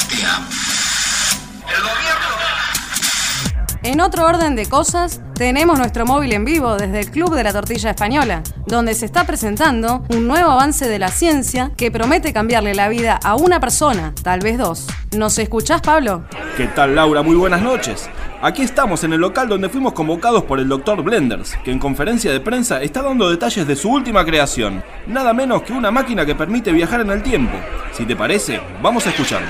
En otro orden de cosas, tenemos nuestro móvil en vivo desde el Club de la Tortilla Española, donde se está presentando un nuevo avance de la ciencia que promete cambiarle la vida a una persona, tal vez dos. ¿Nos escuchás, Pablo? ¿Qué tal, Laura? Muy buenas noches. Aquí estamos en el local donde fuimos convocados por el Dr. Blenders, que en conferencia de prensa está dando detalles de su última creación. Nada menos que una máquina que permite viajar en el tiempo. Si te parece, vamos a escucharlo.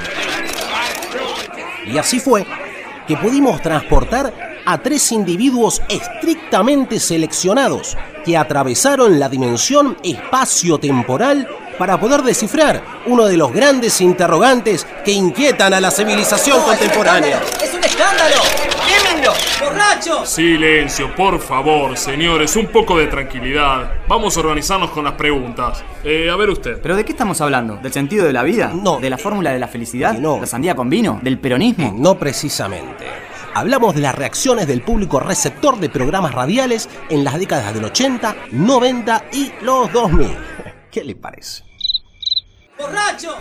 Y así fue que pudimos transportar a 3 individuos estrictamente seleccionados que atravesaron la dimensión espacio-temporal para poder descifrar uno de los grandes interrogantes que inquietan a la civilización contemporánea. ¡Es un escándalo! ¡Quémenlo! ¡Borracho! Silencio, por favor, señores, un poco de tranquilidad. Vamos a organizarnos con las preguntas. A ver usted. ¿Pero de qué estamos hablando? ¿Del sentido de la vida? No. ¿De la fórmula de la felicidad? No. ¿La sandía con vino? ¿Del peronismo? No precisamente. Hablamos de las reacciones del público receptor de programas radiales en las décadas del 80, 90 y los 2000. ¿Qué le parece? ¡Borracho!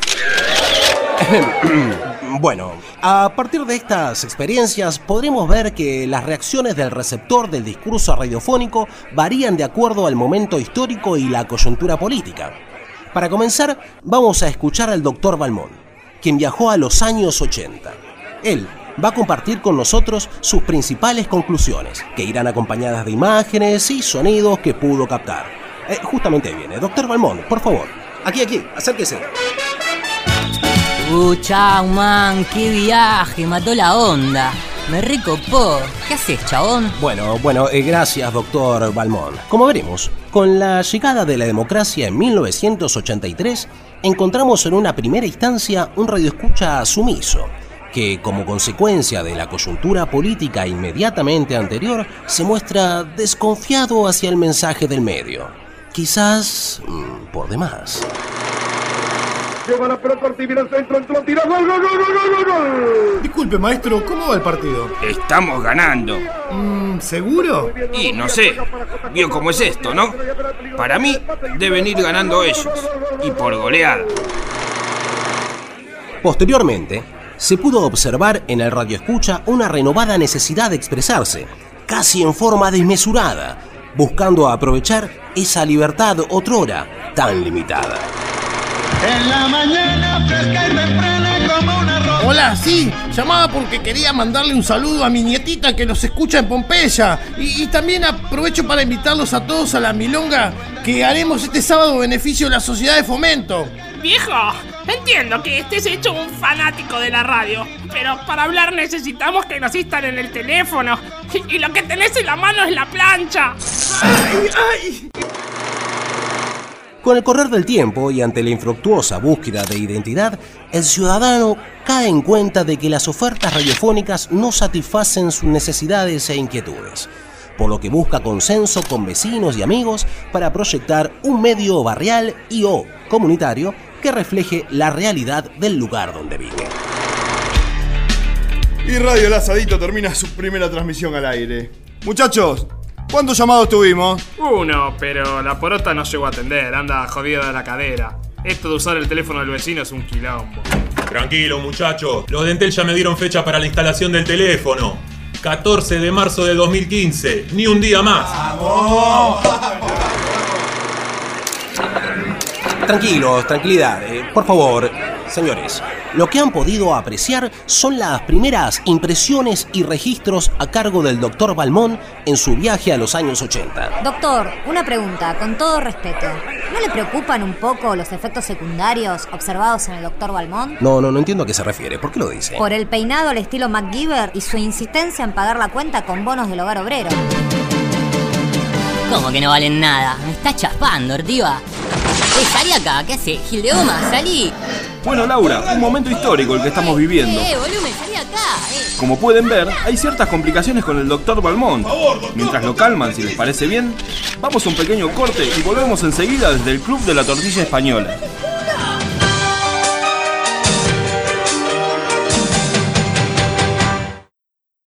Bueno, a partir de estas experiencias podremos ver que las reacciones del receptor del discurso radiofónico varían de acuerdo al momento histórico y la coyuntura política. Para comenzar, vamos a escuchar al Dr. Balmón, quien viajó a los años 80. Él va a compartir con nosotros sus principales conclusiones, que irán acompañadas de imágenes y sonidos que pudo captar. Justamente ahí viene. Dr. Balmón, por favor. Aquí, acérquese. Chau, man, qué viaje, mató la onda. Me recopó. ¿Qué haces, chabón? Bueno, gracias, doctor Balmón. Como veremos, con la llegada de la democracia en 1983, encontramos en una primera instancia un radioescucha sumiso, que como consecuencia de la coyuntura política inmediatamente anterior, se muestra desconfiado hacia el mensaje del medio. Quizás por demás. Lleva la pelota Ortiz, viene al centro, entró, tira, gol. Disculpe, maestro, ¿cómo va el partido? Estamos ganando. ¿Seguro? Y no sé, vio cómo es esto, ¿no? Para mí, deben ir ganando ellos. Y por goleada. Posteriormente, se pudo observar en el radioescucha una renovada necesidad de expresarse, casi en forma desmesurada, buscando aprovechar esa libertad otrora tan limitada. En la mañana fresca y temprana como una rosa. Hola, sí, llamaba porque quería mandarle un saludo a mi nietita que los escucha en Pompeya. Y también aprovecho para invitarlos a todos a la milonga que haremos este sábado a beneficio de la Sociedad de Fomento. Viejo, entiendo que estés hecho un fanático de la radio, pero para hablar necesitamos que nos instalen el teléfono. Y lo que tenés en la mano es la plancha. ¡Ay! Con el correr del tiempo y ante la infructuosa búsqueda de identidad, el ciudadano cae en cuenta de que las ofertas radiofónicas no satisfacen sus necesidades e inquietudes, por lo que busca consenso con vecinos y amigos para proyectar un medio barrial y o comunitario que refleje la realidad del lugar donde vive. Y Radio El Asadito termina su primera transmisión al aire. Muchachos, ¿cuántos llamados tuvimos? Uno, pero la porota no llegó a atender, anda jodido de la cadera. Esto de usar el teléfono del vecino es un quilombo. Tranquilo, muchachos. Los de Entel ya me dieron fecha para la instalación del teléfono. 14 de marzo de 2015. Ni un día más. ¡Vamos! Tranquilos, tranquilidad. Por favor, señores. Lo que han podido apreciar son las primeras impresiones y registros a cargo del Dr. Balmón en su viaje a los años 80. Doctor, una pregunta, con todo respeto. ¿No le preocupan un poco los efectos secundarios observados en el Dr. Balmón? No entiendo a qué se refiere. ¿Por qué lo dice? Por el peinado al estilo MacGyver y su insistencia en pagar la cuenta con bonos del hogar obrero. ¿Cómo que no valen nada? Me está chapando, Ortiva. Salí acá, ¿qué hace? Gil de Goma, salí. Bueno, Laura, un momento histórico el que estamos viviendo. Volumen, salí acá, Como pueden ver, hay ciertas complicaciones con el Dr. Balmón. Mientras lo calman, si les parece bien, vamos a un pequeño corte y volvemos enseguida desde el Club de la Tortilla Española.